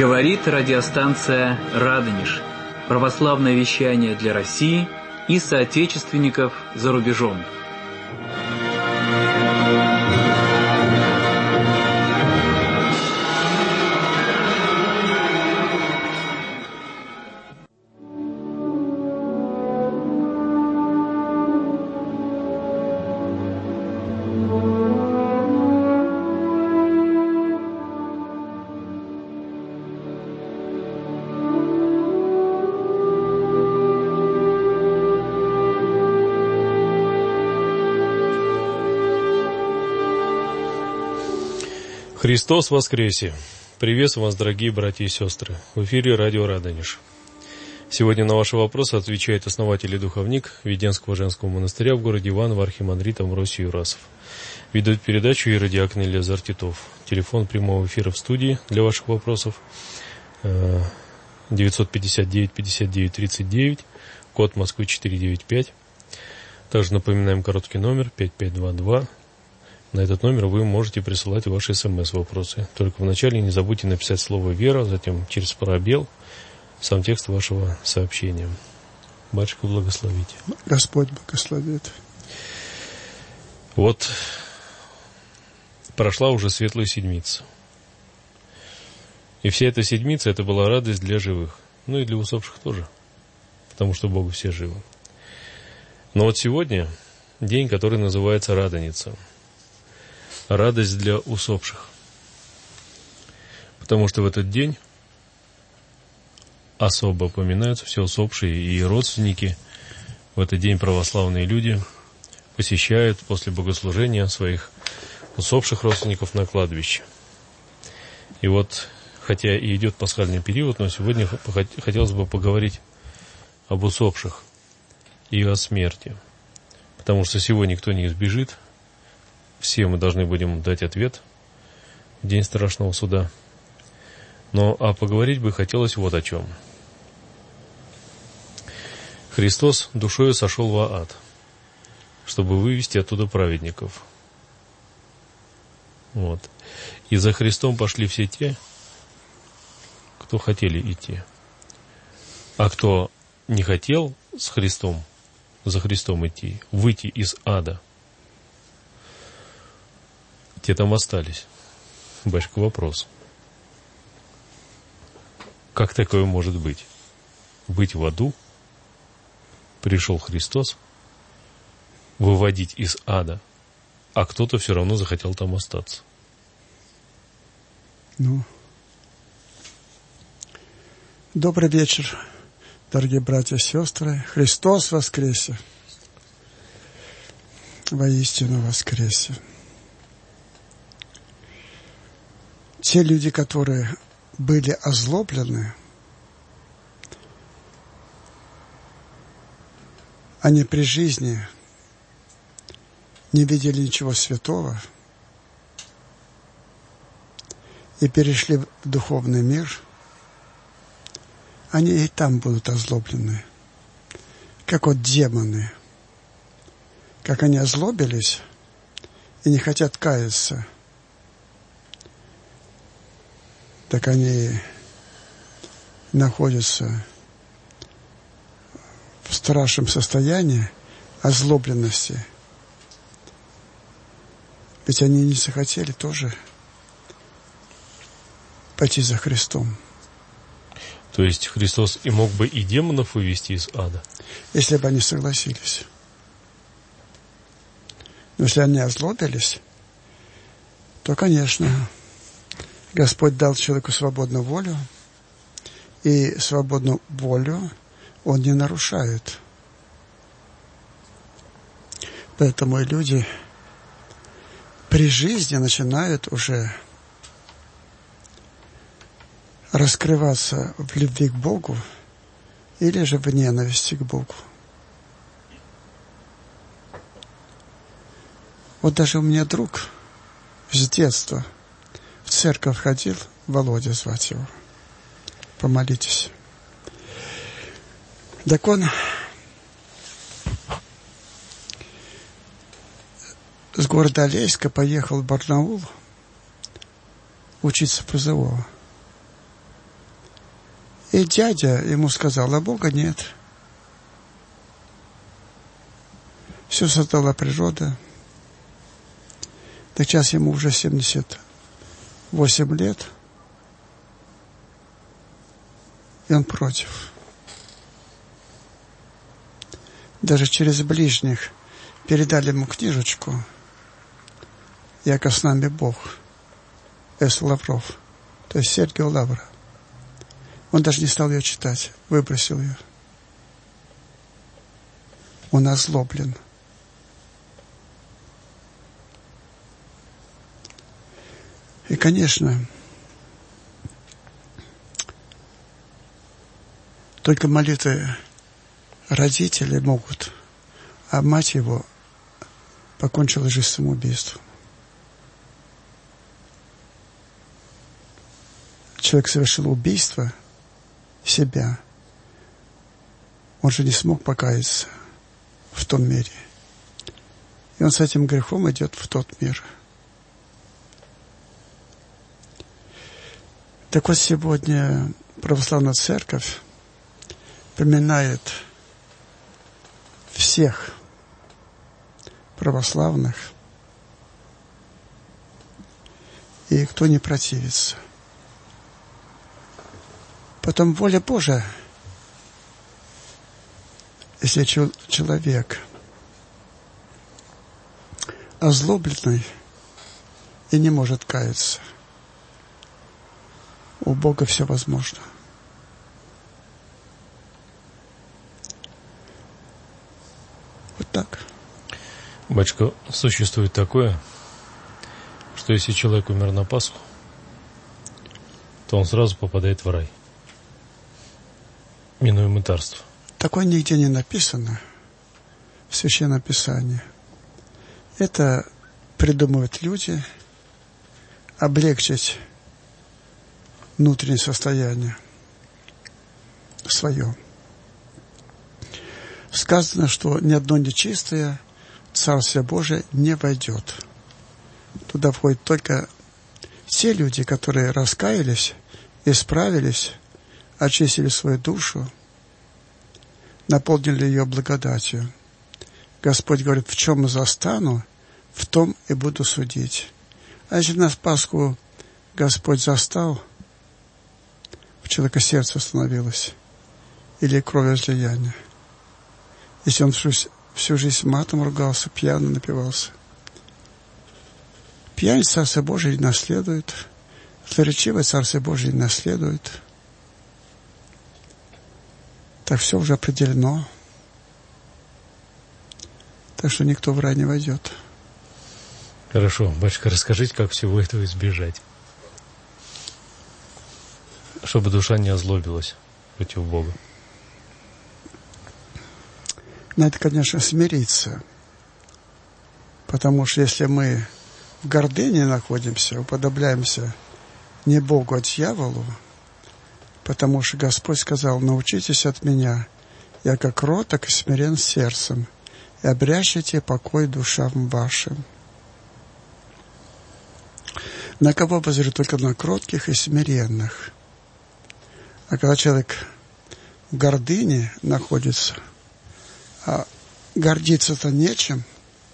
Говорит радиостанция «Радонеж». Православное вещание для России и соотечественников за рубежом. Христос воскресе! Приветствую вас, дорогие братья и сестры! В эфире радио «Радонеж». Сегодня на ваши вопросы отвечает основатель и духовник Веденского женского монастыря в городе Иваново архимандрит Амвросий Юрасов. Ведут передачу иеродиакон Елизар Титов. Телефон прямого эфира в студии для ваших вопросов 959-59-39, код Москвы 495. Также напоминаем короткий номер 5522. На этот номер вы можете присылать ваши СМС-вопросы. Только вначале не забудьте написать слово «Вера», затем через пробел сам текст вашего сообщения. Батюшка, благословите. Господь благословит. Вот прошла уже Светлая Седмица. И вся эта Седмица, это была радость для живых. Ну и для усопших тоже. Потому что Богу все живы. Но вот сегодня день, который называется Радоница. Радость для усопших. Потому что в этот день особо упоминаются все усопшие и родственники. В этот день православные люди посещают после богослужения своих усопших родственников на кладбище. И вот, хотя и идет пасхальный период, но сегодня хотелось бы поговорить об усопших и о смерти. Потому что сегодня никто не избежит. Все мы должны будем дать ответ в день страшного суда. Но поговорить бы хотелось вот о чем. Христос душою сошел во ад, чтобы вывести оттуда праведников. Вот. И за Христом пошли все те, кто хотели идти. А кто не хотел с Христом, за Христом идти, выйти из ада, те там остались. Батюшка, вопрос. Как такое может быть? Быть в аду, пришел Христос, выводить из ада, а кто-то все равно захотел там остаться. Добрый вечер, дорогие братья и сестры. Христос воскресе! Воистину воскресе! Те люди, которые были озлоблены, они при жизни не видели ничего святого и перешли в духовный мир, они и там будут озлоблены, как вот демоны. Как они озлобились и не хотят каяться, так они находятся в страшном состоянии озлобленности. Ведь они не захотели тоже пойти за Христом. То есть Христос и мог бы и демонов вывести из ада? Если бы они согласились. Но если они озлобились, то, конечно, Господь дал человеку свободную волю, и свободную волю Он не нарушает. Поэтому и люди при жизни начинают уже раскрываться в любви к Богу или же в ненависти к Богу. Вот даже у меня друг с детства в церковь ходил, Володя звать его. Помолитесь. Так он с города Алейска поехал в Барнаул учиться в ПЗО. И дядя ему сказал, а Бога нет. Все создала природа. Так сейчас ему уже 78 лет. И он против. Даже через ближних передали ему книжечку «Яко с нами Бог» С. Лавров, то есть Сергия Лавра. Он даже не стал ее читать, выбросил ее. Он озлоблен. И, конечно, только молитвы родителей могут, а мать его покончила жизнь самоубийством. Человек совершил убийство себя. Он же не смог покаяться в том мире. И он с этим грехом идет в тот мир. Так вот, сегодня Православная Церковь поминает всех православных, и кто не противится. Потом воля Божия, если человек озлобленный и не может каяться, у Бога все возможно. Вот так. Батюшка, существует такое, что если человек умер на Пасху, то он сразу попадает в рай, минуя мытарство. Такое нигде не написано в Священном Писании. Это придумывают люди, облегчить внутреннее состояние свое. Сказано, что ни одно нечистое в Царствие Божие не войдет. Туда входят только те люди, которые раскаялись, исправились, очистили свою душу, наполнили ее благодатью. Господь говорит, в чем застану, в том и буду судить. А если нас Пасху Господь застал, в человека сердце остановилось, или кровоизлияние. Если он всю жизнь матом ругался, пьяно напивался. Пьяный Царствие Божие не наследует, злоречивый Царствие Божие не наследует. Так все уже определено. Так что никто в рай не войдет. Хорошо, батюшка, расскажите, как всего этого избежать, чтобы душа не озлобилась против Бога. Надо, конечно, смириться. Потому что если мы в гордыне находимся, уподобляемся не Богу, а дьяволу, потому что Господь сказал, научитесь от меня, я как кроток и смирен сердцем, и обрящите покой душам вашим. На кого обозрю? Только на кротких и смиренных. А когда человек в гордыне находится, а гордиться-то нечем,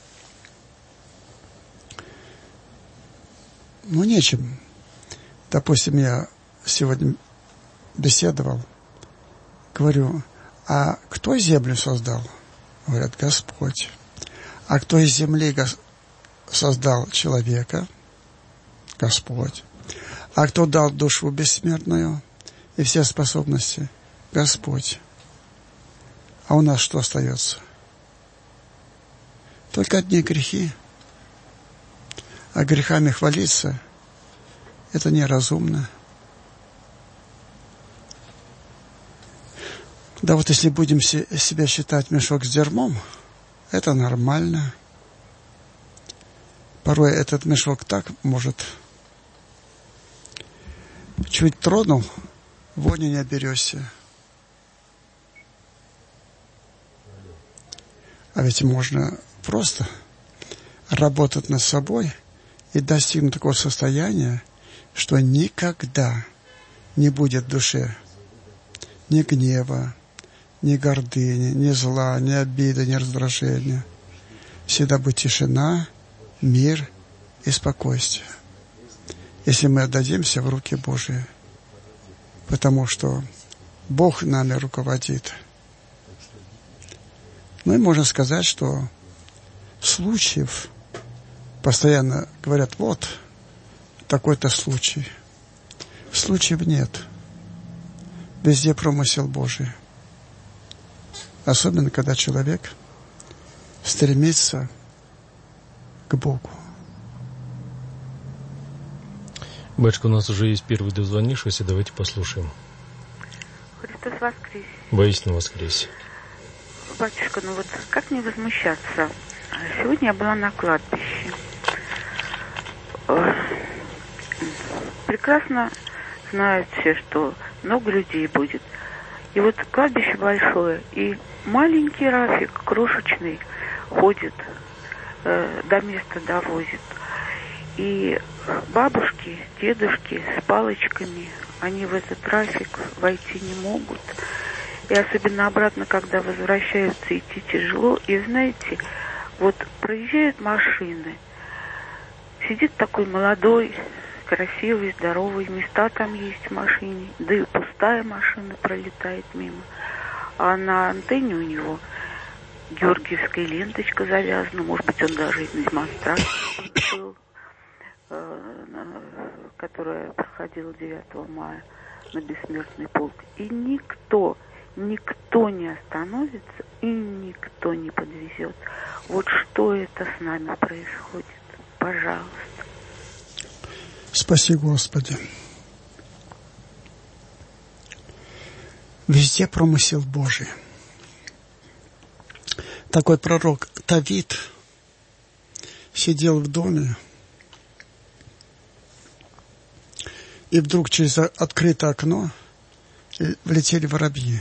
нечем. Допустим, я сегодня беседовал, говорю, а кто землю создал? Говорят, Господь. А кто из земли создал человека? Господь. А кто дал душу бессмертную и все способности? Господь. А у нас что остается? Только одни грехи. А грехами хвалиться – это неразумно. Да вот если будем себя считать мешок с дерьмом, это нормально. Порой этот мешок так может... Чуть тронул, вони не оберешься. А ведь можно просто работать над собой и достигнуть такого состояния, что никогда не будет в душе ни гнева, ни гордыни, ни зла, ни обиды, ни раздражения. Всегда будет тишина, мир и спокойствие. Если мы отдадимся в руки Божьи, потому что Бог нами руководит. Ну и можно сказать, что случаев, постоянно говорят, вот такой-то случай. Случаев нет. Везде промысел Божий. Особенно, когда человек стремится к Богу. Батюшка, у нас уже есть первый дозвонившийся, давайте послушаем. Христос воскресе. Воистину воскресе. Батюшка, ну вот как не возмущаться? Сегодня я была на кладбище. Прекрасно знают все, что много людей будет. И вот кладбище большое, и маленький Рафик, крошечный, ходит, до места довозит. И бабушки, дедушки с палочками, они в этот Рафик войти не могут. И особенно обратно, когда возвращаются, идти тяжело. И знаете, вот проезжают машины, сидит такой молодой, красивый, здоровый, места там есть в машине, да и пустая машина пролетает мимо. А на антенне у него георгиевская ленточка завязана, может быть, он даже и на демонстрации был, которая проходила 9 мая на Бессмертный полк. И никто не остановится и никто не подвезет. Вот что это с нами происходит? Пожалуйста. Спаси, Господи. Везде промысел Божий. Такой пророк Давид сидел в доме, и вдруг через открытое окно влетели воробьи.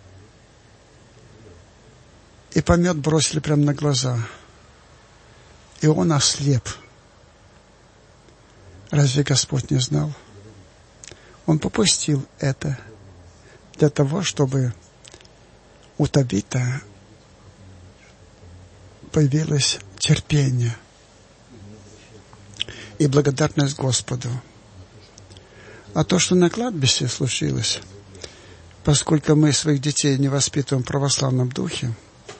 И помет бросили прямо на глаза. И он ослеп. Разве Господь не знал? Он попустил это для того, чтобы у Давида появилось терпение и благодарность Господу. А то, что на кладбище случилось, поскольку мы своих детей не воспитываем в православном духе,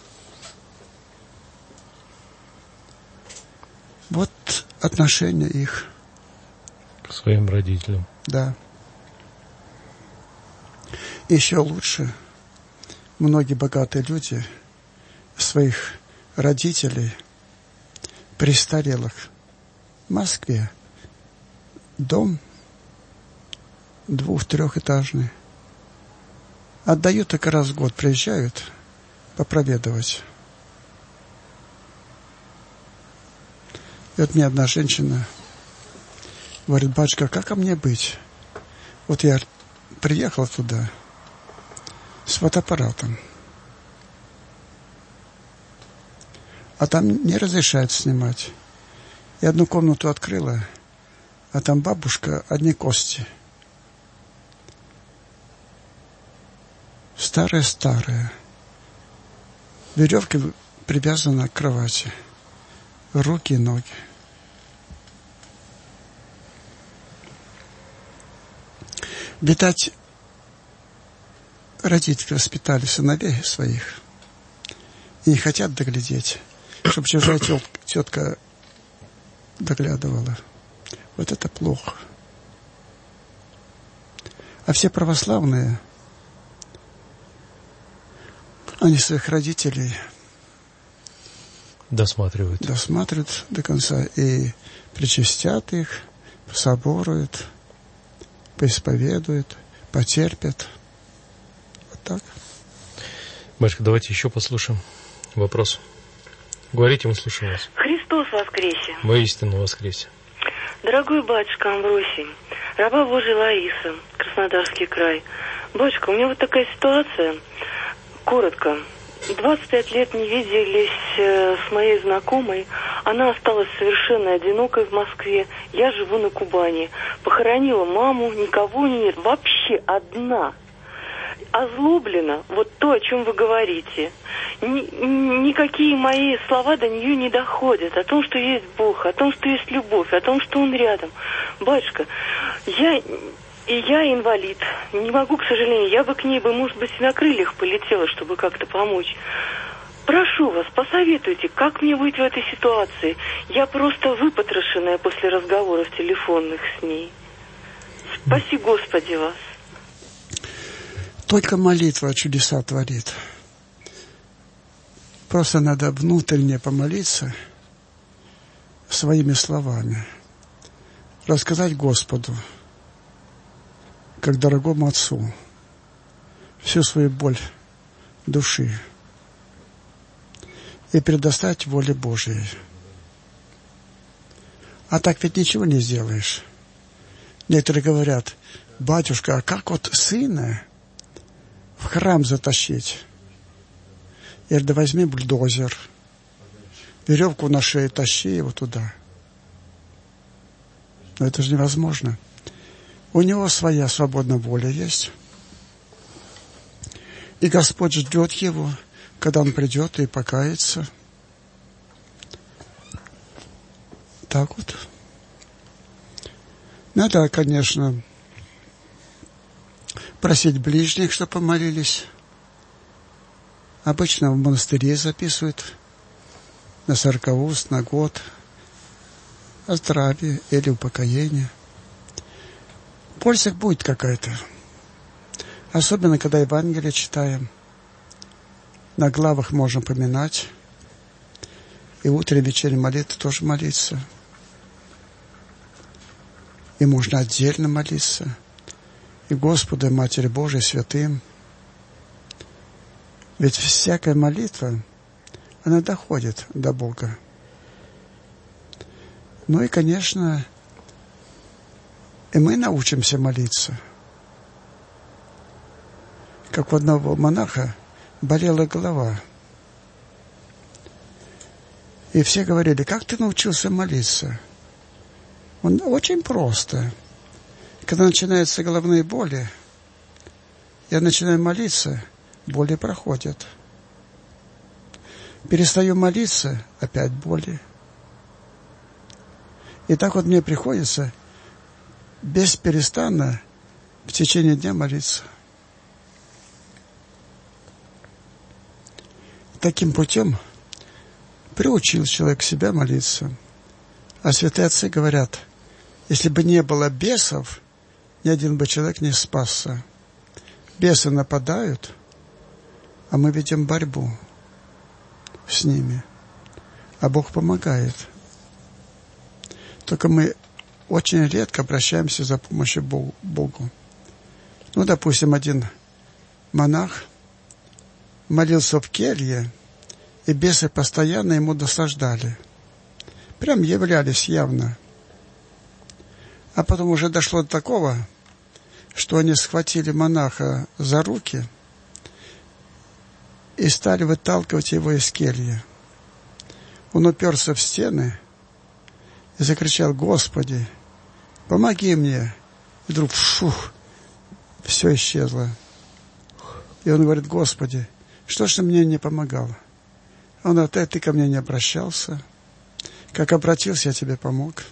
вот отношение их к своим родителям. Да. Еще лучше многие богатые люди своих родителей, престарелых, в Москве, дом 2-3-этажный, отдают только раз в год, приезжают попроведывать. И вот мне одна женщина говорит: батюшка, как ко мне быть? Вот я приехал туда с фотоаппаратом, а там не разрешают снимать. Я одну комнату открыла, а там бабушка, одни кости. Старая-старая. Веревка привязана к кровати. Руки и ноги. Видать, родители воспитали сыновей своих и не хотят доглядеть, чтобы чужая тетка доглядывала. Вот это плохо. А все православные, они своих родителей досматривают до конца и причастят их, соборуют, поисповедуют, потерпят. Вот так. Батюшка, давайте еще послушаем вопрос. Говорите, мы слушаем вас. Христос воскресе. Воистину воскресе. Дорогой батюшка Амвросий, раба Божия Лариса, Краснодарский край. Батюшка, у меня вот такая ситуация. Коротко. 25 лет не виделись с моей знакомой. Она осталась совершенно одинокой в Москве. Я живу на Кубани. Похоронила маму, никого нет. Вообще одна. озлоблена, вот то, о чем вы говорите. Никакие мои слова до нее не доходят. О том, что есть Бог, о том, что есть любовь, о том, что Он рядом. Батюшка, я инвалид. Не могу, к сожалению. Я бы к ней, может быть, и на крыльях полетела, чтобы как-то помочь. Прошу вас, посоветуйте, как мне быть в этой ситуации. Я просто выпотрошенная после разговоров телефонных с ней. Спаси Господи вас. Только молитва чудеса творит. Просто надо внутренне помолиться своими словами. Рассказать Господу, как дорогому Отцу, всю свою боль души и предоставить воле Божией. А так ведь ничего не сделаешь. Некоторые говорят: батюшка, а как вот сына в храм затащить? Я говорю: да возьми бульдозер, веревку на шее тащи его туда. Но это же невозможно. У него своя свободная воля есть. И Господь ждет его, когда он придет и покается. Так вот. Надо, конечно, просить ближних, чтобы помолились. Обычно в монастыре записывают на 40-ст, на год о здравии или упокоении. Польза будет какая-то. Особенно, когда Евангелие читаем. На главах можно поминать. И утренней вечерней молитвы тоже молиться. И можно отдельно молиться. И Господу, и Матери Божией, святым. Ведь всякая молитва, она доходит до Бога. Ну и, конечно, и мы научимся молиться. Как у одного монаха болела голова. И все говорили: как ты научился молиться? Он очень просто. Когда начинаются головные боли, я начинаю молиться, боли проходят. Перестаю молиться, опять боли. И так вот мне приходится бесперестанно в течение дня молиться. Таким путем приучил человек себя молиться. А святые отцы говорят: если бы не было бесов, ни один бы человек не спасся. Бесы нападают, а мы ведем борьбу с ними. А Бог помогает. Только мы очень редко обращаемся за помощью Богу. Ну, допустим, один монах молился в келье, и бесы постоянно ему досаждали. Прям являлись явно. А потом уже дошло до такого, что они схватили монаха за руки и стали выталкивать его из кельи. Он уперся в стены и закричал: Господи, помоги мне. И вдруг все исчезло. И он говорит: Господи, что ж ты мне не помогал? Он говорит: ты ко мне не обращался. Как обратился, я тебе помог.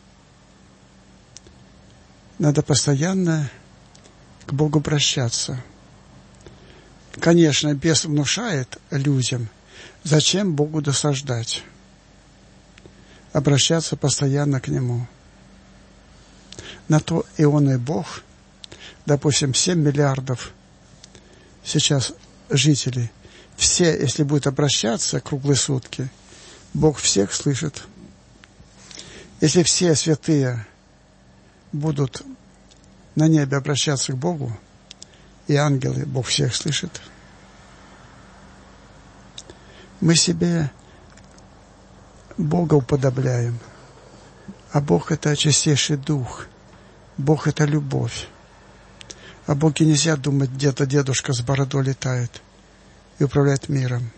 Надо постоянно к Богу обращаться. Конечно, бес внушает людям, зачем Богу досаждать. Обращаться постоянно к Нему. На то и Он, и Бог. Допустим, 7 миллиардов сейчас жителей. Все, если будут обращаться круглые сутки, Бог всех слышит. Если все святые будут на небе обращаться к Богу, и ангелы, Бог всех слышит. Мы себе Бога уподобляем, а Бог — это чистейший дух, Бог — это любовь. О Боге нельзя думать, где-то дедушка с бородой летает и управляет миром.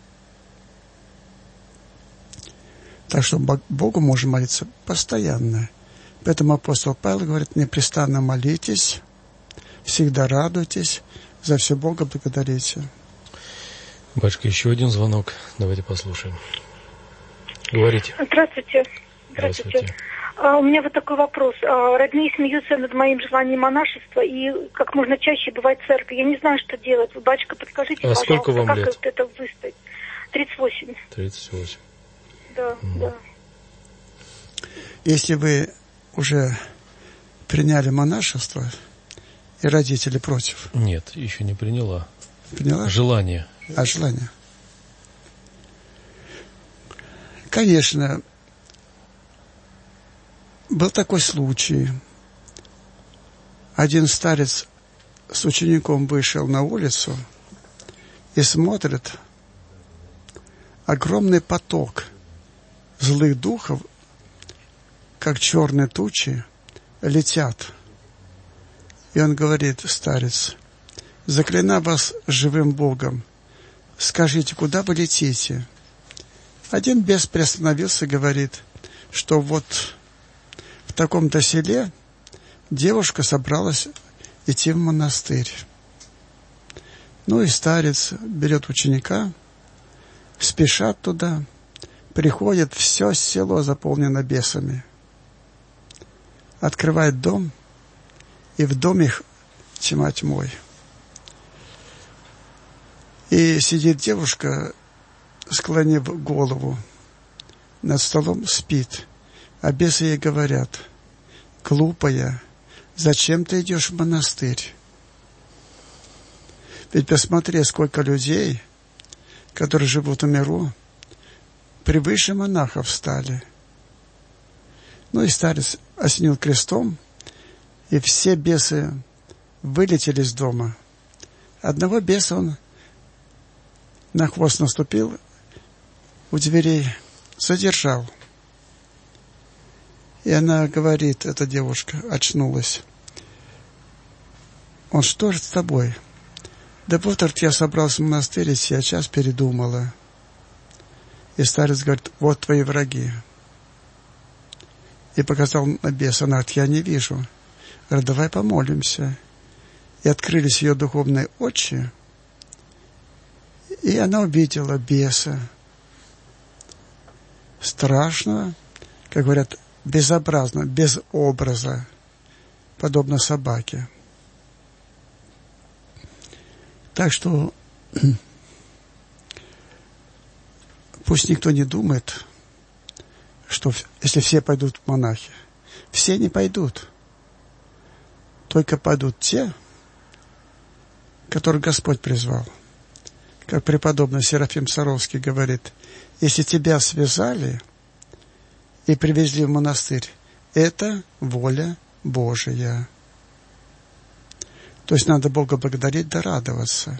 Так что Богу можно молиться постоянно. Поэтому апостол Павел говорит: непрестанно молитесь, всегда радуйтесь, за все Бога благодарите. Батюшка, еще один звонок. Давайте послушаем. Говорите. Здравствуйте. У меня вот такой вопрос. Родные смеются над моим желанием монашества и как можно чаще бывать в церкви. Я не знаю, что делать. Батюшка, подскажите, пожалуйста, сколько вам как лет? это выстоять? 38. 38. Да, да. Если вы уже приняли монашество, и родители против. Нет, еще не приняла. Приняла? Желание. Желание. Конечно, был такой случай. Один старец с учеником вышел на улицу и смотрит, огромный поток злых духов, как черные тучи, летят. И он говорит, старец, заклинаю вас живым Богом, скажите, куда вы летите? Один бес приостановился и говорит, что вот в таком-то селе девушка собралась идти в монастырь. Ну и старец берет ученика, спешат туда, приходит, все село заполнено бесами. Открывает дом, и в доме тьма тьмой. И сидит девушка, склонив голову, над столом спит. А бесы ей говорят, глупая, зачем ты идешь в монастырь? Ведь посмотри, сколько людей, которые живут в миру, превыше монахов стали. Ну и старец осенил крестом, и все бесы вылетели из дома. Одного беса он на хвост наступил, у дверей задержал. И она говорит, эта девушка очнулась. Он, что же с тобой? Да вот я собрался в монастырь, и сейчас передумала. И старец говорит, вот твои враги. И показал на беса. Она говорит, я не вижу. Говорит, давай помолимся. И открылись ее духовные очи, и она увидела беса. Страшного, как говорят, безобразно, без образа, подобно собаке. Так что пусть никто не думает, что если все пойдут в монахи, все не пойдут. Только пойдут те, которых Господь призвал. Как преподобный Серафим Саровский говорит, если тебя связали и привезли в монастырь, это воля Божия. То есть надо Бога благодарить да радоваться.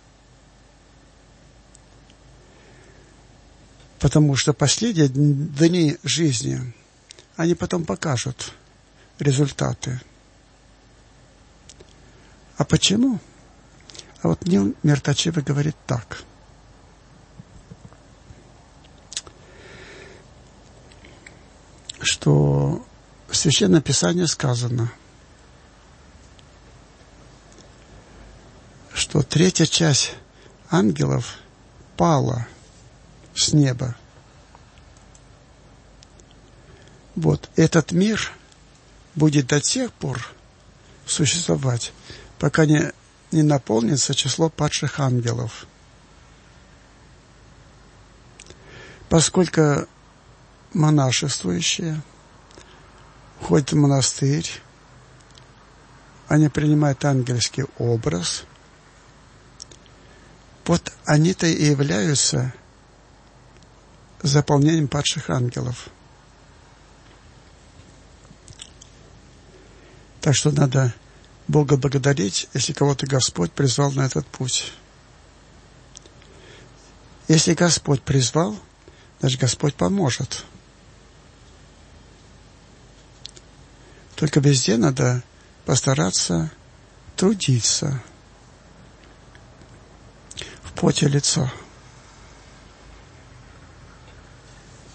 Потому что последние дни жизни, они потом покажут результаты. А почему? А вот Нил Миртачевый говорит так. Что в Священном Писании сказано, что третья часть ангелов пала с неба. Вот этот мир будет до тех пор существовать, пока не наполнится число падших ангелов. Поскольку монашествующие ходят в монастырь, они принимают ангельский образ, вот они-то и являются заполнением падших ангелов. Так что надо Бога благодарить, если кого-то Господь призвал на этот путь. Если Господь призвал, значит, Господь поможет. Только везде надо постараться трудиться в поте лица.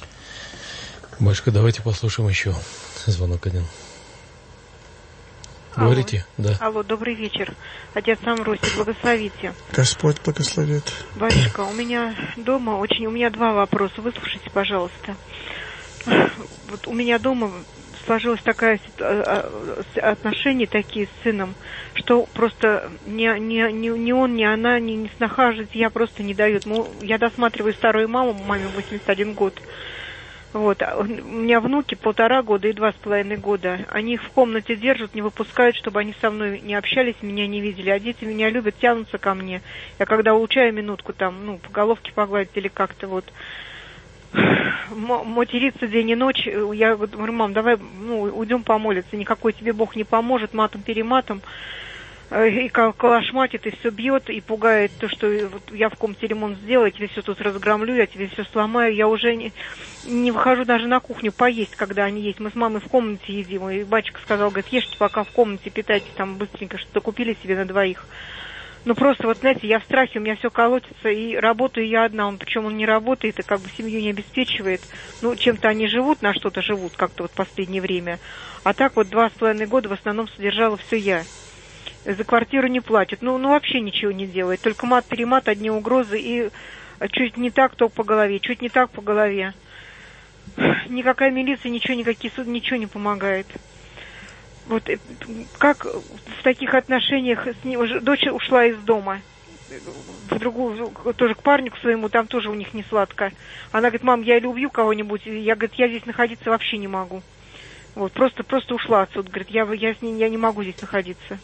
Батюшка, давайте послушаем еще звонок один. Говорите, да. Алло, добрый вечер. Отец Амвросий, благословите. Господь благословит. Батюшка, у меня дома у меня два вопроса. Выслушайте, пожалуйста. Вот у меня дома сложилось такое отношения такие с сыном, что просто ни он, ни она, ни сноха жить я просто не дают. Я досматриваю старую маму, маме 81 год. Вот. У меня внуки 1,5 года и 2,5 года. Они их в комнате держат, не выпускают, чтобы они со мной не общались, меня не видели. А дети меня любят, тянутся ко мне. Я когда улучшаю минутку там, по головке погладить или как-то вот материться день и ночь, я говорю, мам, давай, уйдем помолиться, никакой тебе Бог не поможет, матом-перематом, и калашматит, и все бьет, и пугает то, что вот я в комнате ремонт сделаю, я тебе все тут разгромлю, я тебе все сломаю, я уже не выхожу даже на кухню поесть, когда они есть, мы с мамой в комнате едим, и батюшка сказал, говорит, ешьте пока в комнате, питайтесь там быстренько, что-то купили себе на двоих. Просто вот, знаете, я в страхе, у меня все колотится, и работаю я одна, причем он не работает, и как бы семью не обеспечивает. Чем-то они живут, на что-то живут, как-то вот в последнее время. А так вот 2,5 года в основном содержала все я. За квартиру не платит, вообще ничего не делает, только мат-перемат, одни угрозы, и чуть не так, то по голове, чуть не так по голове. Никакая милиция, никакие суды, ничего не помогает. Вот как в таких отношениях дочь ушла из дома в другую, тоже к парню к своему, там тоже у них не сладко. Она говорит, мам, я или убью кого-нибудь, я здесь находиться вообще не могу. Вот, просто ушла отсюда, говорит, я не могу здесь находиться.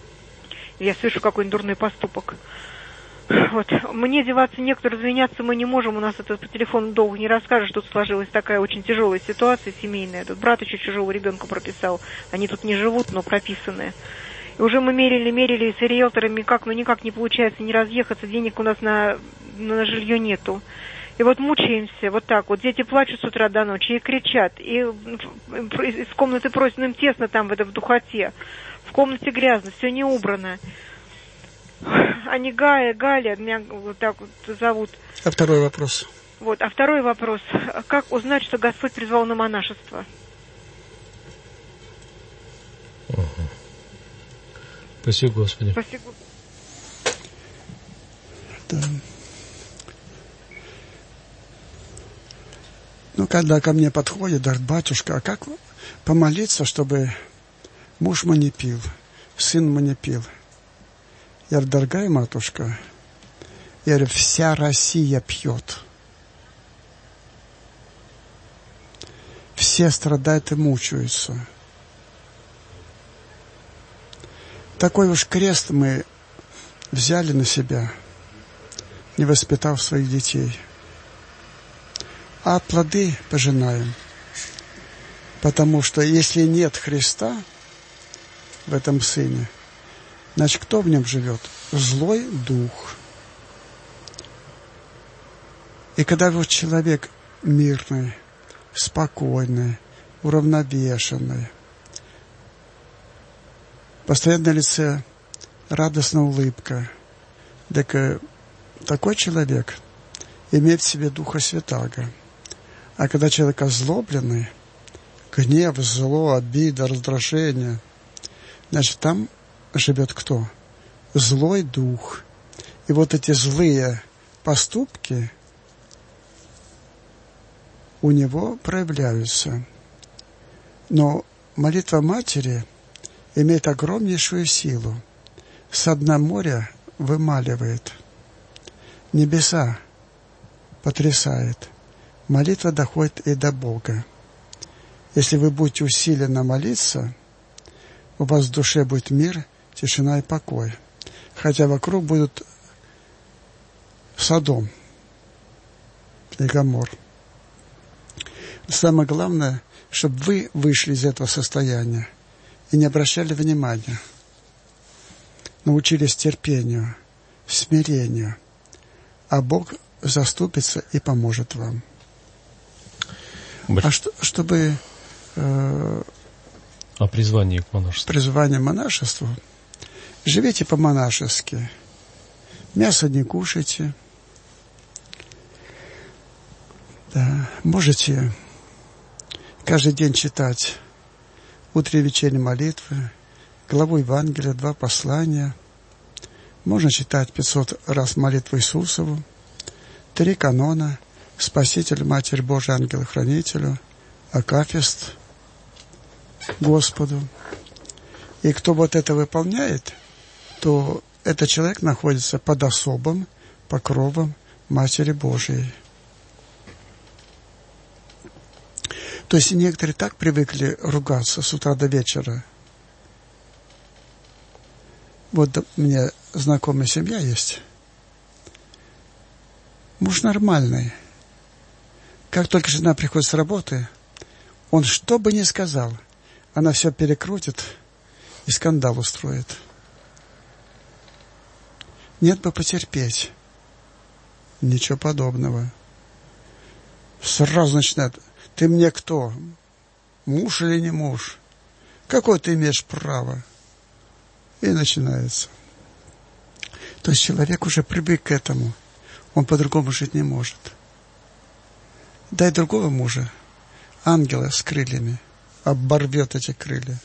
Я совершу какой-нибудь дурной поступок. Вот. Мне деваться некуда, разменяться мы не можем, у нас это по телефону долго не расскажешь, тут сложилась такая очень тяжелая ситуация семейная. Тут брат еще чужого ребенка прописал, они тут не живут, но прописанные. И уже мы мерили с риэлторами, никак не получается не разъехаться, денег у нас на жилье нету. И вот мучаемся, вот так вот, дети плачут с утра до ночи и кричат, и из комнаты просят, им тесно там в духоте, в комнате грязно, все не убрано. Они Галя, меня вот так вот зовут. А второй вопрос? А второй вопрос. Как узнать, что Господь призвал на монашество? Спасибо, Господи. Спасибо. Да. Когда ко мне подходит, говорит, батюшка, а как помолиться, чтобы муж мой не пил, сын мой не пил? Я говорю, дорогая матушка, я говорю, вся Россия пьет. Все страдают и мучаются. Такой уж крест мы взяли на себя, не воспитав своих детей. А плоды пожинаем. Потому что если нет Христа в этом сыне, значит, кто в нем живет? Злой дух. И когда вот человек мирный, спокойный, уравновешенный, постоянно на лице радостная улыбка, так такой человек имеет в себе Духа Святаго. А когда человек озлобленный, гнев, зло, обида, раздражение, значит, там живет кто? Злой дух. И вот эти злые поступки у него проявляются. Но молитва Матери имеет огромнейшую силу. С дна моря вымаливает. Небеса потрясает. Молитва доходит и до Бога. Если вы будете усиленно молиться, у вас в душе будет мир, тишина и покой. Хотя вокруг будут Содом и Гомор. Самое главное, чтобы вы вышли из этого состояния и не обращали внимания. Научились терпению, смирению. А Бог заступится и поможет вам. Чтобы... О призвании к монашеству. Призвание к монашеству. Живите по-монашески. Мясо не кушайте. Да. Можете каждый день читать утренние и вечерние молитвы, главу Евангелия, 2 послания. Можно читать 500 раз молитву Иисусову, 3 канона, Спаситель, Матерь Божия, Ангелу-Хранителю, Акафист Господу. И кто вот это выполняет, то этот человек находится под особым покровом Матери Божией. То есть некоторые так привыкли ругаться с утра до вечера. Вот у меня знакомая семья есть. Муж нормальный. Как только жена приходит с работы, он что бы ни сказал, она все перекрутит и скандал устроит. Нет бы потерпеть. Ничего подобного. Сразу начинает: ты мне кто? Муж или не муж? Какое ты имеешь право? И начинается. То есть человек уже привык к этому. Он по-другому жить не может. Дай другого мужа, ангела с крыльями, оборвет эти крылья.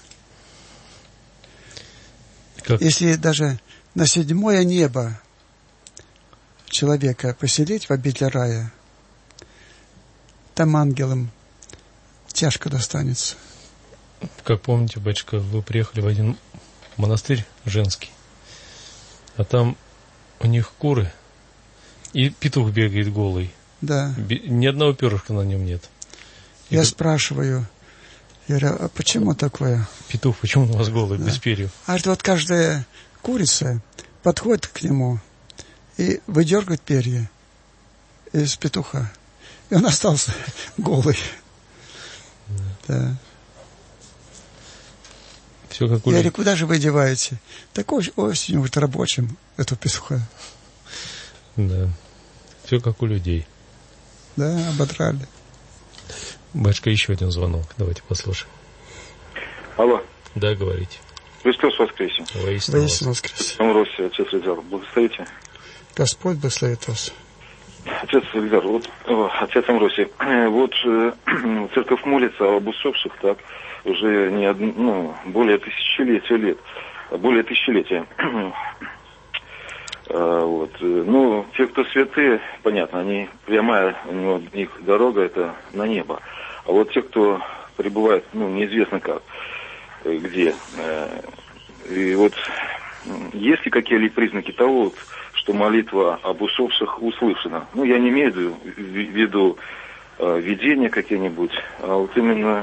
Как? Если даже на 7-е небо человека поселить в обитель рая, там ангелам тяжко достанется. Как помните, батюшка, вы приехали в один монастырь женский, а там у них куры, и петух бегает голый. Да. Ни одного перышка на нем нет. Я спрашиваю, я говорю, а почему такое? Петух, почему у вас голый, без перьев? А вот каждая курица подходит к нему и выдергивает перья из петуха. И он остался голый. Да. Все как у Я говорю, куда же вы деваете? Так осенью вот рабочим этого петуха. Да. Все как у людей. Да, ободрали. Батюшка, еще один звонок. Давайте послушаем. Алло. Да, говорите. Христос воскресе. Воистину воскресе. Амвросий, отец Эльдар, благословите. Господь благословит вас. Отец Эльдар, вот, отец Амвросий, вот церковь молится об усопших, так, уже не более тысячелетия. Вот. Ну, те, кто святые, понятно, они прямая, у них дорога это на небо. А вот те, кто пребывает, неизвестно как, где. И вот есть ли какие-либо признаки того, что молитва об усопших услышана? Ну, я не имею в виду видения какие-нибудь, а вот именно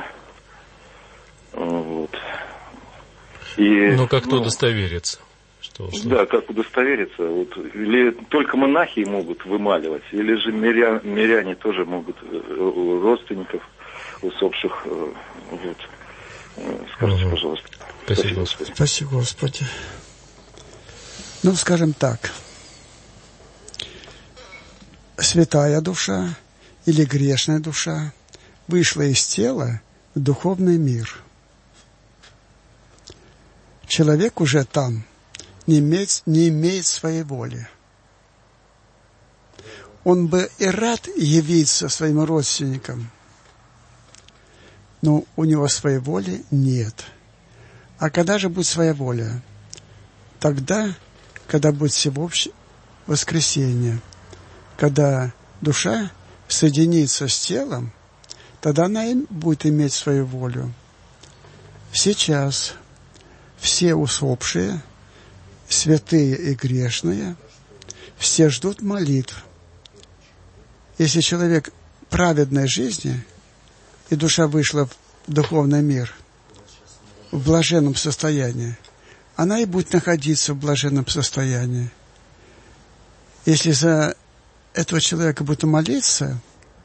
вот. И, как удостовериться? Да, как удостовериться. Вот, или только монахи могут вымаливать, или же миряне тоже могут родственников усопших. Вот. Скажите, пожалуйста. Спасибо, Господи. Спасибо, Господи. Скажем так. Святая душа или грешная душа вышла из тела в духовный мир. Человек уже там не имеет своей воли. Он бы и рад явиться своим родственникам, но у него своей воли нет. А когда же будет своя воля? Тогда, когда будет всеобщее воскресение, когда душа соединится с телом, тогда она и будет иметь свою волю. Сейчас все усопшие, святые и грешные, все ждут молитв. Если человек праведной жизни, и душа вышла в духовный мир, в блаженном состоянии, она и будет находиться в блаженном состоянии. Если за этого человека будет молиться,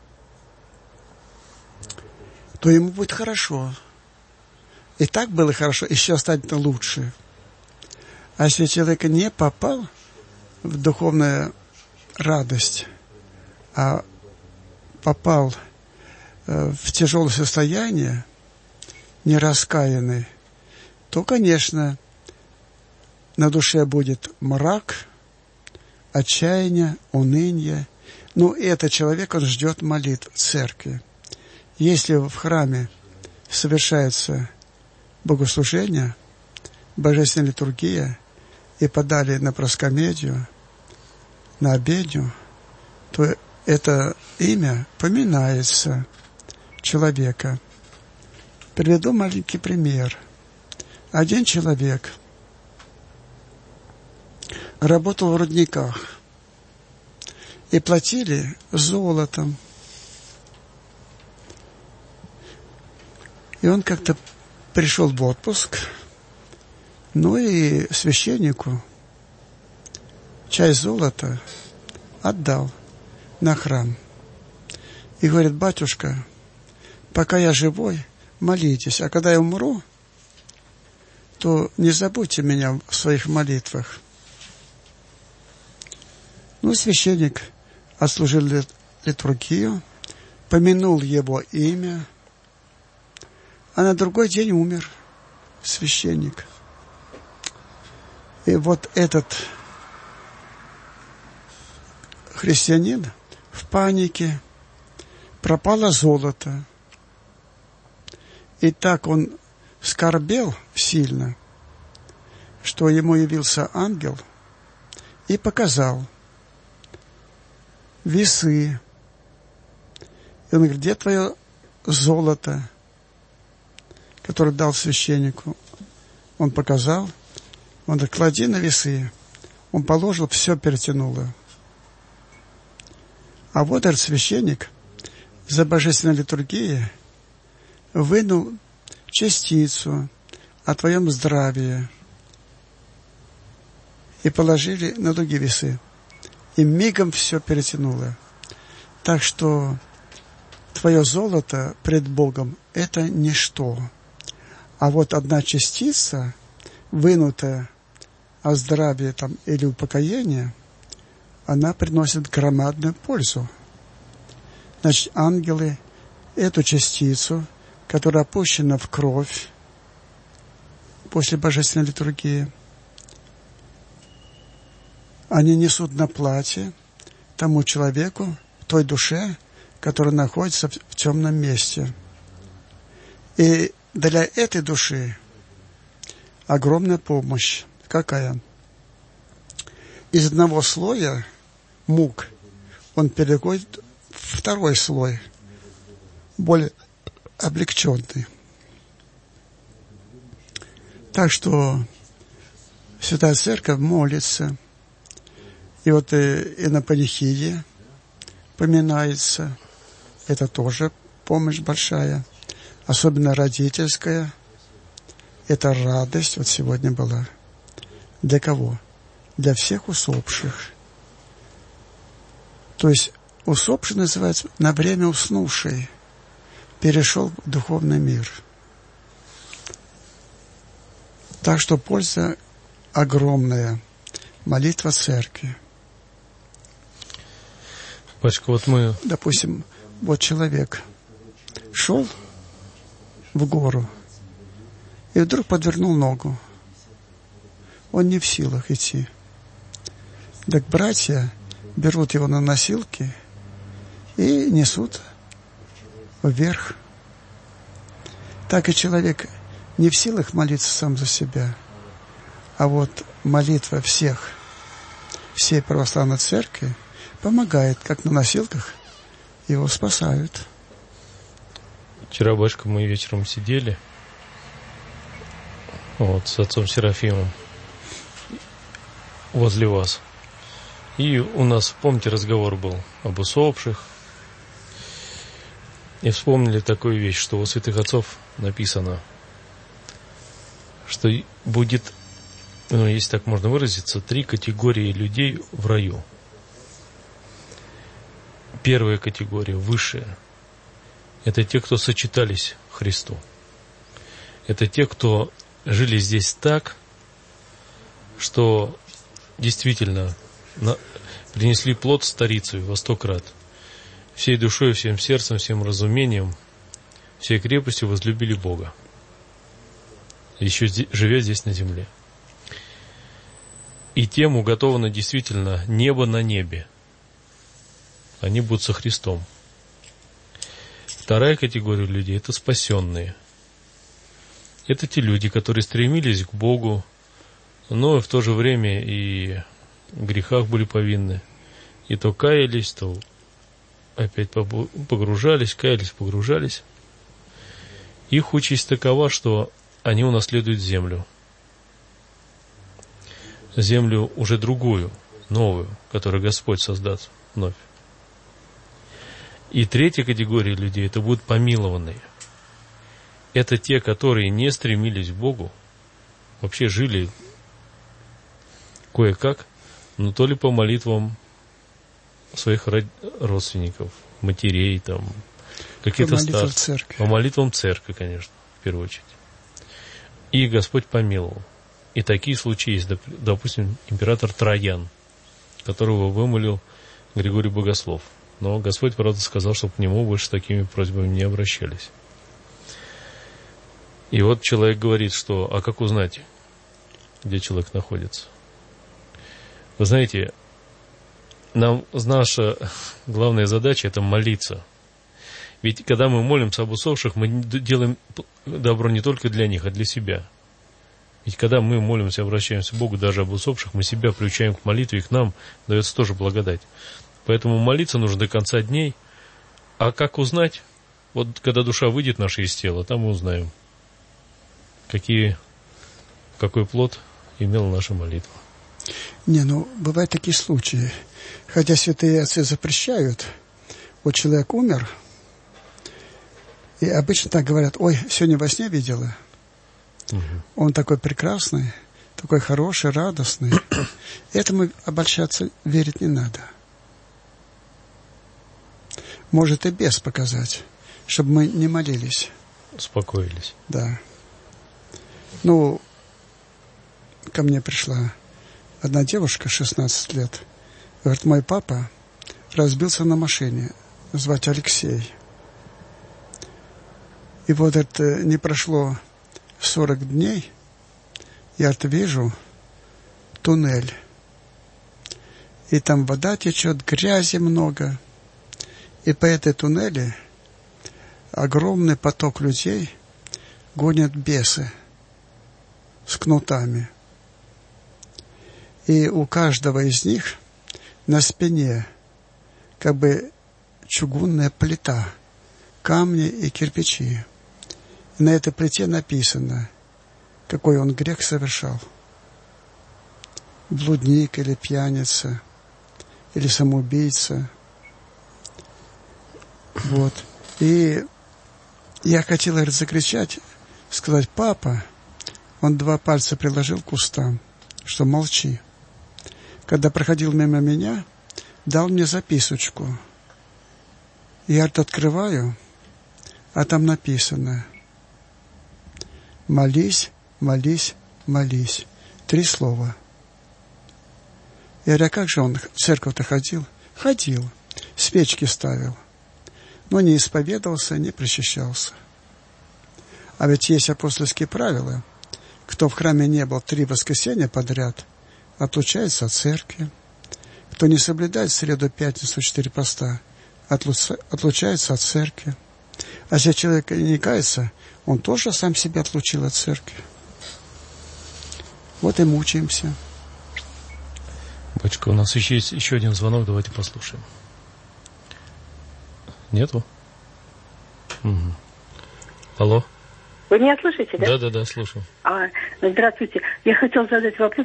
то ему будет хорошо. И так было хорошо, еще станет лучше. А если человек не попал в духовную радость, а попал в тяжелое состояние, нераскаянный, то, конечно, на душе будет мрак, отчаяние, уныние. Но этот человек, он ждет молитв церкви. Если в храме совершается богослужение, божественная литургия и подали на проскомедию, на обедню, то это имя поминается человека. Приведу маленький пример. Один человек работал в рудниках и платили золотом. И он как-то пришел в отпуск, ну и священнику часть золота отдал на храм. И говорит: батюшка, пока я живой, молитесь, а когда я умру, то не забудьте меня в своих молитвах. Ну, священник отслужил литургию, помянул его имя, а на другой день умер священник. И вот этот христианин в панике, пропало золото. И так он скорбел сильно, что ему явился ангел и показал весы. И он говорит: где твое золото, которое дал священнику? Он показал. Он говорит: клади на весы. Он положил, все перетянуло. А вот этот священник за божественной литургией вынул частицу о твоем здравии и положили на другие весы. И мигом все перетянуло. Так что твое золото пред Богом – это ничто. А вот одна частица, вынутая о здравии там, или упокоении, она приносит громадную пользу. Значит, ангелы эту частицу, которая опущена в кровь после божественной литургии, они несут на платье тому человеку, той душе, которая находится в темном месте. И для этой души огромная помощь. Какая? Из одного слоя мук он переходит в второй слой, более облегченный. Так что Святая Церковь молится. И вот и на панихиде поминается. Это тоже помощь большая. Особенно родительская. Это радость. Вот сегодня была. Для кого? Для всех усопших. То есть усопший называется на время уснувший. Перешел в духовный мир. Так что польза огромная. Молитва церкви. Батюшка, вот мы... Допустим, вот человек шел в гору и вдруг подвернул ногу. Он не в силах идти. Так братья берут его на носилки и несут вверх. Так и человек не в силах молиться сам за себя. А вот молитва всей православной церкви помогает, как на носилках его спасают. Вчера, батюшка, мы вечером сидели с отцом Серафимом возле вас. И у нас, помните, разговор был об усопших. И вспомнили такую вещь, что у святых отцов написано, что будет, если так можно выразиться, 3 категории людей в раю. Первая категория, высшая, это те, кто сочетались Христу. Это те, кто жили здесь так, что действительно принесли плод старицей во 100 крат. Всей душой, всем сердцем, всем разумением, всей крепостью возлюбили Бога, еще живя здесь на земле. И тем уготовано действительно небо на небе. Они будут со Христом. Вторая категория людей – это спасенные. Это те люди, которые стремились к Богу, но в то же время и в грехах были повинны. И то каялись, то опять погружались, каялись, погружались. Их участь такова, что они унаследуют землю. Землю уже другую, новую, которую Господь создаст вновь. И третья категория людей – это будут помилованные. Это те, которые не стремились к Богу, вообще жили кое-как, но то ли по молитвам своих родственников, матерей, там, какие-то старцы. По молитвам церкви, конечно, в первую очередь. И Господь помиловал. И такие случаи есть, допустим, император Троян, которого вымолил Григорий Богослов. Но Господь, правда, сказал, чтобы к нему больше с такими просьбами не обращались. И вот человек говорит, что, а как узнать, где человек находится? Вы знаете, наша главная задача – это молиться. Ведь когда мы молимся об усопших, мы делаем добро не только для них, а для себя. Ведь когда мы молимся, обращаемся к Богу даже об усопших, мы себя приучаем к молитве, и к нам дается тоже благодать. Поэтому молиться нужно до конца дней. А как узнать? Вот когда душа выйдет наша из тела, там мы узнаем, какой плод имела наша молитва. Бывают такие случаи. Хотя святые отцы запрещают, вот человек умер, и обычно так говорят: ой, сегодня во сне видела. Он такой прекрасный, такой хороший, радостный. Этому обольщаться, верить не надо. Может и бес показать, чтобы мы не молились. Успокоились. Да. Ко мне пришла одна девушка, 16 лет. Говорит: мой папа разбился на машине, звать Алексей. И вот это не прошло 40 дней, я вижу туннель. И там вода течет, грязи много. И по этой туннели огромный поток людей гонят бесы с кнутами. И у каждого из них на спине как бы чугунная плита, камни и кирпичи. И на этой плите написано, какой он грех совершал. Блудник или пьяница, или самоубийца. Вот. И я хотел, закричать, сказать: папа. Он 2 пальца приложил к устам, что молчи. Когда проходил мимо меня, дал мне записочку. Я открываю, а там написано: молись, молись, молись. 3 слова. Я говорю: а как же он в церковь-то ходил? Ходил, свечки ставил, но не исповедовался, не причащался. А ведь есть апостольские правила. Кто в храме не был 3 воскресенья подряд, отлучается от церкви. Кто не соблюдает среду, пятницу, 4 поста, отлучается от церкви. А если человек не кается, он тоже сам себя отлучил от церкви. Вот и мучаемся. Батюшка, у нас есть еще один звонок, давайте послушаем. Нету? Угу. Алло. Вы меня слышите, да? Да, слушаю. Здравствуйте. Я хотела задать вопрос,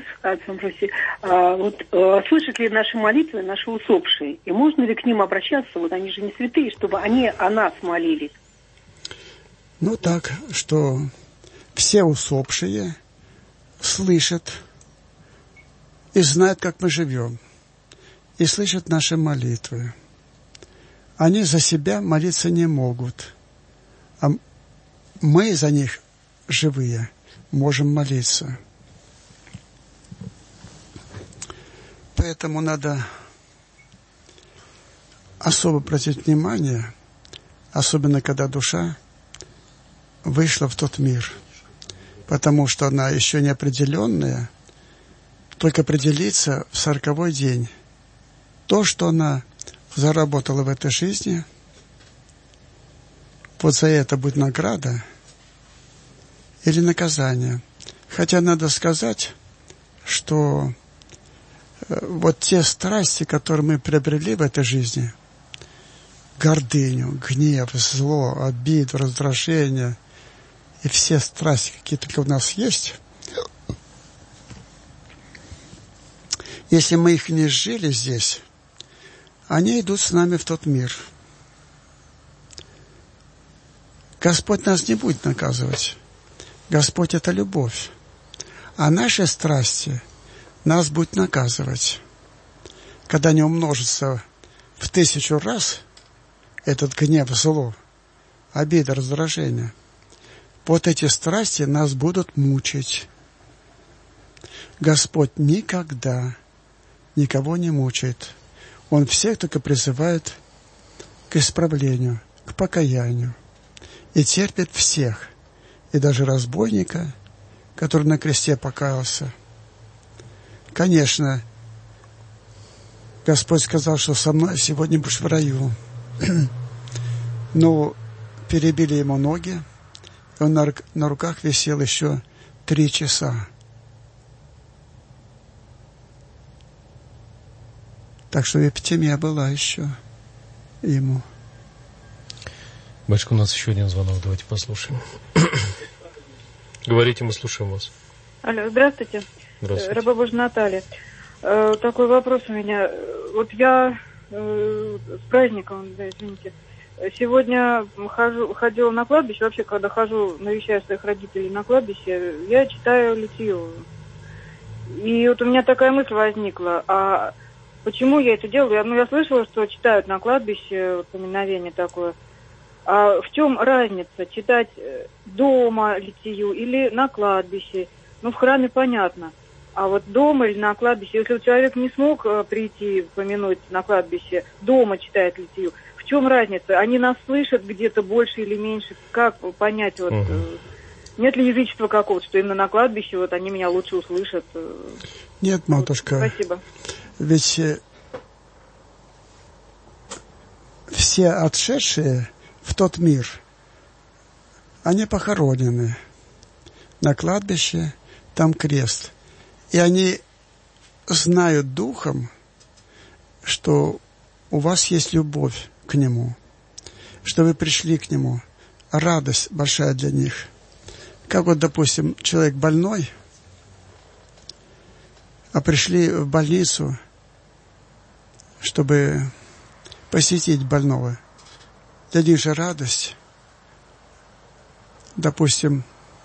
слышат ли наши молитвы наши усопшие? И можно ли к ним обращаться, они же не святые, чтобы они о нас молились? Так, что все усопшие слышат и знают, как мы живем, и слышат наши молитвы. Они за себя молиться не могут, а мы за них, живые, можем молиться. Поэтому надо особо обратить внимание, особенно когда душа вышла в тот мир, потому что она еще неопределенная, только определится в 40-й день. То, что она заработала в этой жизни, вот за это будет награда или наказание. Хотя надо сказать, что вот те страсти, которые мы приобрели в этой жизни, гордыню, гнев, зло, обиду, раздражение и все страсти, какие только у нас есть, если мы их не жили здесь, они идут с нами в тот мир. Господь нас не будет наказывать. Господь – это любовь. А наши страсти нас будут наказывать. Когда они умножатся в 1000 раз, этот гнев, зло, обида, раздражение, вот эти страсти нас будут мучить. Господь никогда никого не мучает. Он всех только призывает к исправлению, к покаянию. И терпит всех, и даже разбойника, который на кресте покаялся. Конечно, Господь сказал, что со мной сегодня будешь в раю. Но перебили ему ноги, и он на руках висел еще 3 часа. Так что эпидемия была еще ему. Батюшка, у нас еще один звонок, давайте послушаем. Говорите, мы слушаем вас. Алло, здравствуйте. Здравствуйте. Раба Божья Наталья. Такой вопрос у меня. Вот я с праздником, да, извините, сегодня ходила на кладбище. Вообще, когда хожу, навещаю своих родителей на кладбище, я читаю литию. И вот у меня такая мысль возникла. А почему я это делаю? Я слышала, что читают на кладбище, вот, поминовение такое. А в чем разница? Читать дома литию или на кладбище? В храме понятно. А вот дома или на кладбище, если человек не смог прийти помянуть на кладбище, дома читает литию, в чем разница? Они нас слышат где-то больше или меньше? Как понять, вот, нет ли язычества какого-то, что именно на кладбище вот они меня лучше услышат? Нет, матушка. Спасибо. Ведь все отшедшие в тот мир, они похоронены на кладбище, там крест. И они знают духом, что у вас есть любовь к Нему, что вы пришли к Нему, радость большая для них. Как вот, допустим, человек больной, а пришли в больницу, чтобы посетить больного. Для них же радость. Допустим,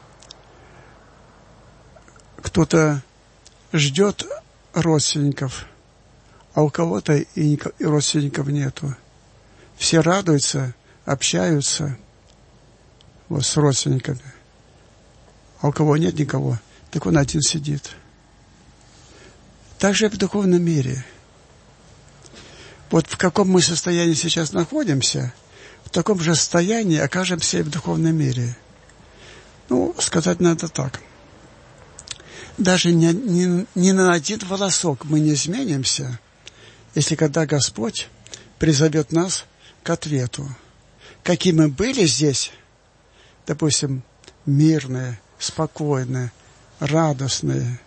кто-то ждет родственников, а у кого-то и родственников нету. Все радуются, общаются вот с родственниками, а у кого нет никого, так он один сидит. Так же и в духовном мире. Вот в каком мы состоянии сейчас находимся, в таком же состоянии окажемся и в духовном мире. Сказать надо так. Даже ни на один волосок мы не изменимся, если когда Господь призовет нас к ответу. Какие мы были здесь, допустим, мирные, спокойные, радостные,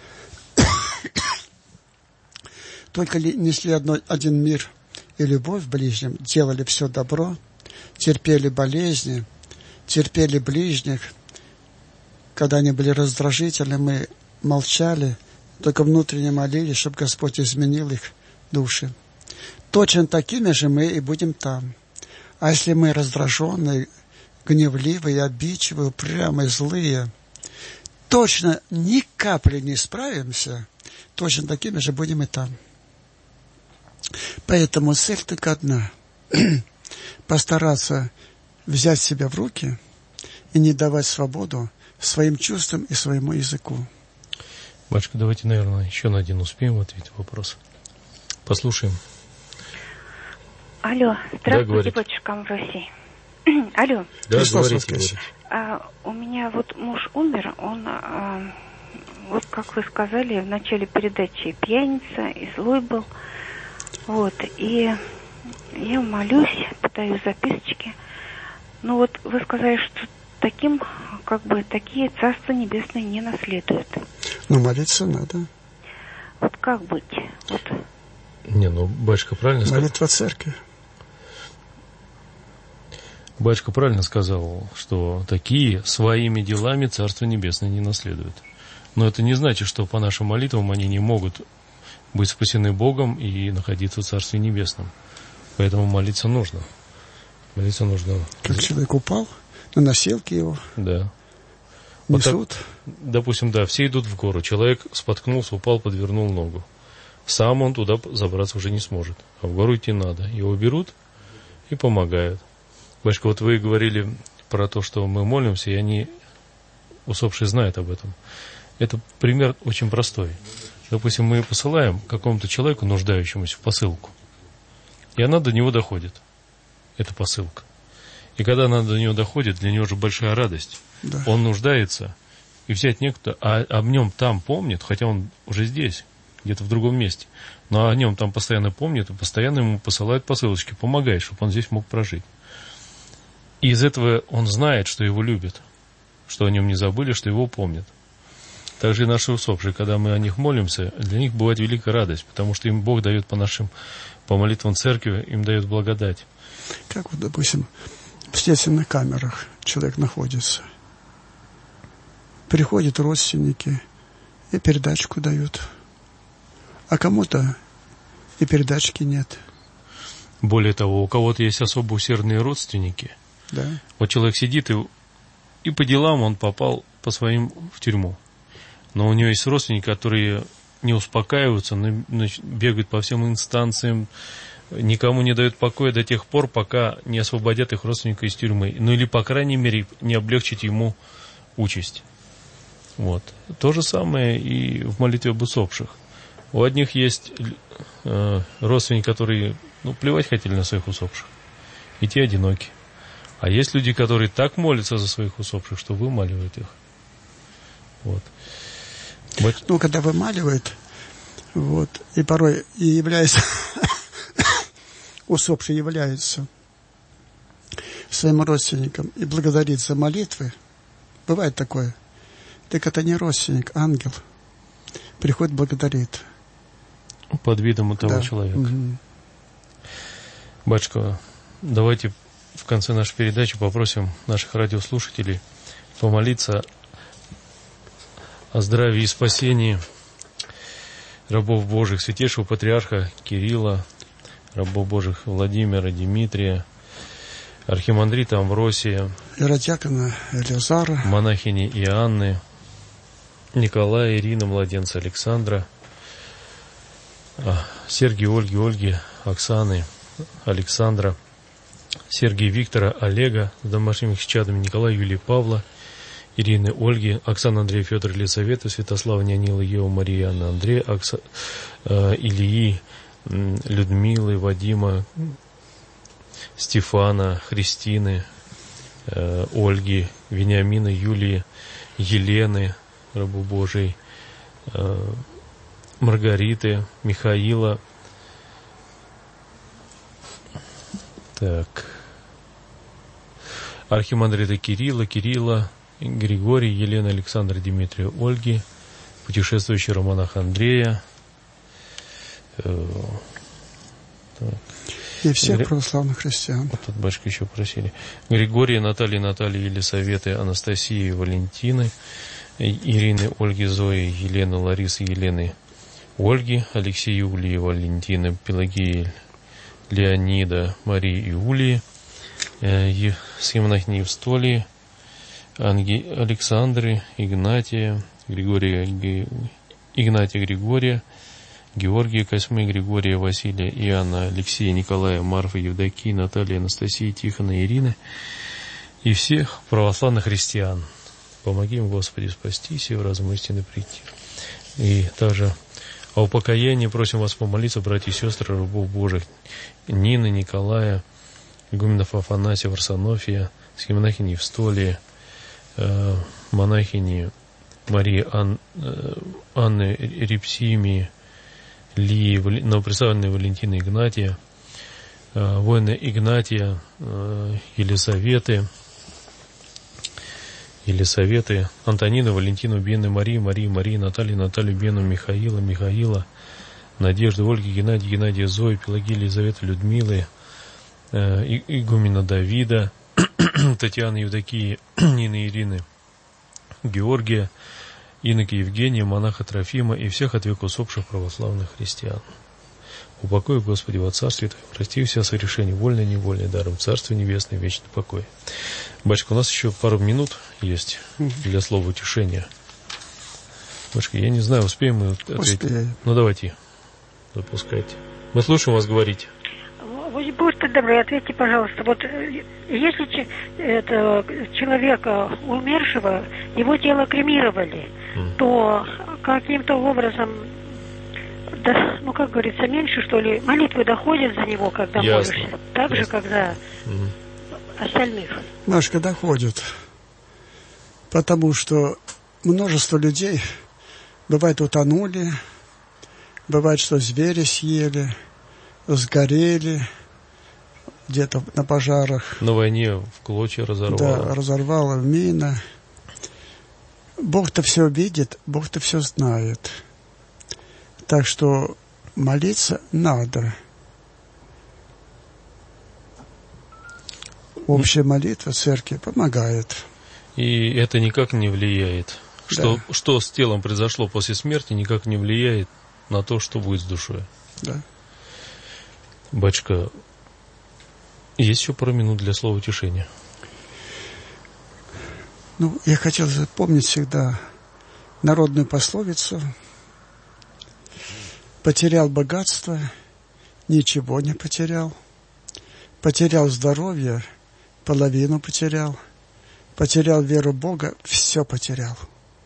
только несли один мир и любовь в ближнем, делали все добро, терпели болезни, терпели ближних. Когда они были раздражительны, мы молчали, только внутренне молились, чтобы Господь изменил их души. Точно такими же мы и будем там. А если мы раздраженные, гневливые, обидчивые, упрямые, злые, точно ни капли не справимся, точно такими же будем и там. Поэтому цель только одна – постараться взять себя в руки и не давать свободу своим чувствам и своему языку. Батюшка, давайте, наверное, еще на один успеем ответить вопрос. Послушаем. Алло, здравствуйте, да, батюшка Амвросий. Алло. Да, говорите. У меня вот муж умер, он, вот как вы сказали в начале передачи, пьяница и злой был. Вот, и я молюсь, подаю записочки. Ну вот вы сказали, что таким как бы такие Царство Небесное не наследуют. Но молиться надо. Вот как быть? Вот. Не, ну, батюшка правильно сказал. Молитва церкви. Батюшка правильно сказал, что такие своими делами Царство Небесное не наследуют. Но это не значит, что по нашим молитвам они не могут быть спасены Богом и находиться в Царстве Небесном. Поэтому молиться нужно. Молиться нужно. Как человек упал, на носилки его да. несут. Вот так, допустим, да, все идут в гору. Человек споткнулся, упал, подвернул ногу. Сам он туда забраться уже не сможет. А в гору идти надо. Его берут и помогают. Батюшка, вот вы говорили про то, что мы молимся, и они, усопшие, знают об этом. Это пример очень простой. Допустим, мы посылаем какому-то человеку, нуждающемуся, в посылку. И она до него доходит. Это посылка. И когда она до него доходит, для него же большая радость. Да. Он нуждается, и взять некто, а об нем там помнит, хотя он уже здесь, где-то в другом месте. Но о нем там постоянно помнит, и постоянно ему посылают посылочки, помогает, чтобы он здесь мог прожить. И из этого он знает, что его любят, что о нем не забыли, что его помнят. Также и наши усопшие, когда мы о них молимся, для них бывает великая радость, потому что им Бог дает по молитвам церкви, им дает благодать. Как вот, допустим, в следственных камерах человек находится. Приходят родственники и передачку дают. А кому-то и передачки нет. Более того, у кого-то есть особо усердные родственники. Да. Вот человек сидит, и по делам он попал по своим в тюрьму. Но у него есть родственники, которые не успокаиваются, бегают по всем инстанциям, никому не дают покоя до тех пор, пока не освободят их родственника из тюрьмы. Ну или, по крайней мере, не облегчить ему участь. Вот. То же самое и в молитве об усопших. У одних есть родственники, которые плевать хотели на своих усопших, и те одиноки. А есть люди, которые так молятся за своих усопших, что вымаливают их. Вот. Ну, когда вымаливают, вот, и порой и является, усопший является своим родственникам и благодарит за молитвы, бывает такое, так это не родственник, ангел, приходит, благодарит. Под видом того человека. Угу. Батюшка, давайте в конце нашей передачи попросим наших радиослушателей помолиться о здравии и спасении рабов Божьих, святейшего патриарха Кирилла, рабов Божьих Владимира, Дмитрия, архимандрита Амвросия, иродиакона Элиазара, монахини Иоанны, Николая, Ирины, младенца Александра, Сергия, Ольги, Оксаны, Александра, Сергия, Виктора, Олега с домашними чадами, Николая, Юлии, Павла, Ирины, Ольги, Оксана, Андрея, Федора, Елизавета, Святослава, Нянила, Ева, Мария, Анна, Андрея, Ильи, Людмилы, Вадима, Стефана, Христины, Ольги, Вениамина, Юлии, Елены, рабу Божией, Маргариты, Михаила. Так. Архимандрита Кирилла, Григорий, Елена, Александра, Дмитрия, Ольги, путешествующего монаха Андрея. И всех православных христиан. Вот тут батюшка еще просили. Григория, Натальи, Елисаветы, Анастасии, Валентины, Ирины, Ольги, Зои, Елены, Ларисы, Елены, Ольги, Алексея, Юлии, Валентины, Пелагеи, Леонида, Марии, Иулии, схемонахини Евстолии, Александры, Игнатия, Григория, Георгия, Косьмы, Григория, Василия, Иоанна, Алексея, Николая, Марфы, Евдокии, Натальи, Анастасии, Тихона, Ирины и всех православных христиан. Помоги им, Господи, спастись и в разум истины прийти. И также о упокоении просим вас помолиться, братья и сестры, рабов Божьих, Нины, Николая, игуменов Афанасия, Варсонофия, схемонахини Евстолии, монахини Марии, Анны Репсимии, Лии, новоприставленной Валентины, Игнатия, воина Игнатия, Елизаветы, Елисаветы, Антонины, Валентину, Бены, Марии, Наталью, Бену, Михаила, Надежды, Ольги, Геннадия, Зои, Пелагеи, Елизаветы, Людмилы, игумена Давида, Татьяны, Евдокии, Нины, Ирины, Георгия, инока Евгения, монаха Трофима и всех от века усопших православных христиан. Упокой, Господи, во Царстве Твоем, прости все согрешения, вольные и невольные, даром Царствие Небесное, вечный покой. Батюшка, у нас еще пару минут есть для слова утешения. Батюшка, я не знаю, успеем мы ответить? Успеем. Ну, давайте, запускайте. Мы слушаем вас говорить. Будьте добры, ответьте, пожалуйста. Вот если человека умершего, его тело кремировали, то каким-то образом, да, ну, как говорится, меньше, что ли, молитвы доходят за него, когда молишься? Так же, как за остальных? Машка, доходит. Потому что множество людей, бывает, утонули, бывает, что звери съели, сгорели где-то на пожарах. На войне в клочья разорвало. Да, разорвало мина. Бог-то все видит, Бог-то все знает. Так что молиться надо. Общая молитва церкви помогает. И это никак не влияет. Да. Что с телом произошло после смерти, никак не влияет на то, что будет с душой. Да. Батюшка, есть еще пару минут для слова утешения. Ну, я хотел запомнить всегда народную пословицу: потерял богатство, ничего не потерял. Потерял здоровье, половину потерял. Потерял веру в Бога, все потерял.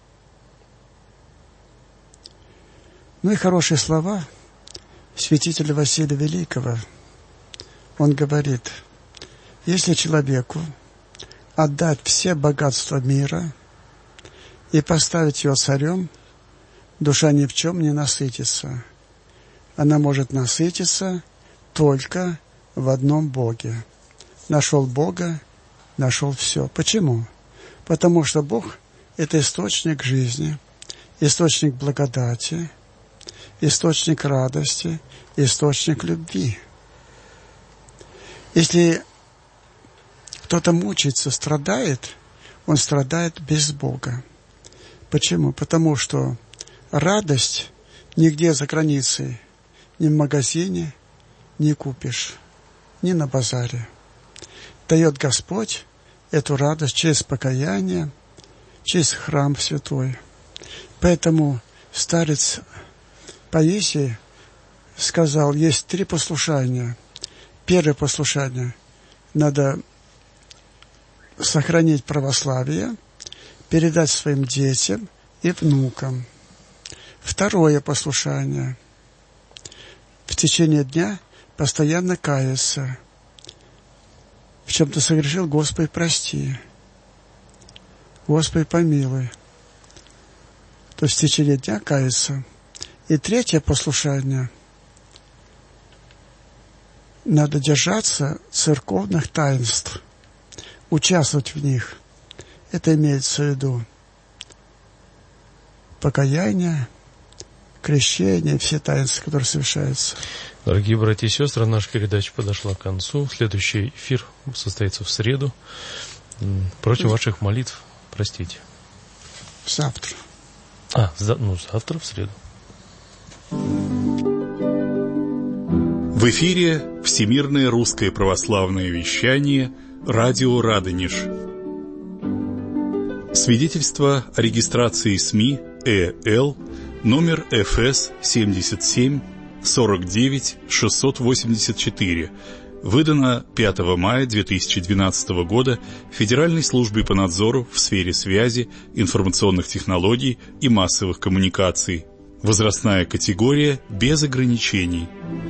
Ну и хорошие слова святителя Василия Великого. Он говорит: если человеку отдать все богатства мира и поставить его царем, душа ни в чем не насытится. Она может насытиться только в одном Боге. Нашел Бога, нашел все. Почему? Потому что Бог – это источник жизни, источник благодати, источник радости, источник любви. Если кто-то мучается, страдает, он страдает без Бога. Почему? Потому что радость нигде за границей, ни в магазине не купишь, ни на базаре. Дает Господь эту радость через покаяние, через храм святой. Поэтому старец Паисий сказал, есть 3 послушания. Первое послушание – надо сохранить православие, передать своим детям и внукам. Второе послушание – в течение дня постоянно каяться. В чем ты согрешил, Господи, прости. Господи, помилуй. То есть в течение дня каяться. И третье послушание – надо держаться церковных таинств, участвовать в них. Это имеется в виду покаяние, крещение, все таинства, которые совершаются. Дорогие братья и сестры, наша передача подошла к концу. Следующий эфир состоится в среду. Просим ваших молитв простите. Завтра. Завтра в среду. В эфире Всемирное русское православное вещание «Радио Радонеж». Свидетельство о регистрации СМИ ЭЛ номер ФС 77 49 684, выдано 5 мая 2012 года Федеральной службой по надзору в сфере связи, информационных технологий и массовых коммуникаций. Возрастная категория без ограничений.